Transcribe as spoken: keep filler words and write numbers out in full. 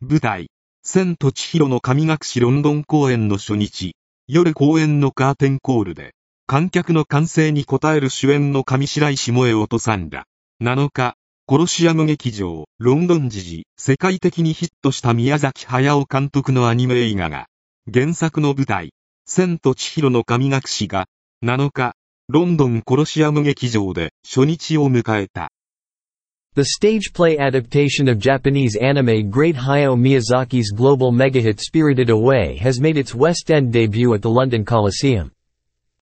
舞台、千と千尋の神隠しロンドン公演の初日、夜公演のカーテンコールで、観客の歓声に応える主演の上白石萌音さんら。なのか、コロシアム劇場、ロンドン時事、世界的にヒットした宮崎駿監督のアニメ映画が、原作の舞台、千と千尋の神隠しが、なのか、ロンドンコロシアム劇場で初日を迎えた。 The stage play adaptation of Japanese anime great Hayao Miyazaki's global megahit Spirited Away has made its West End debut at the London Coliseum.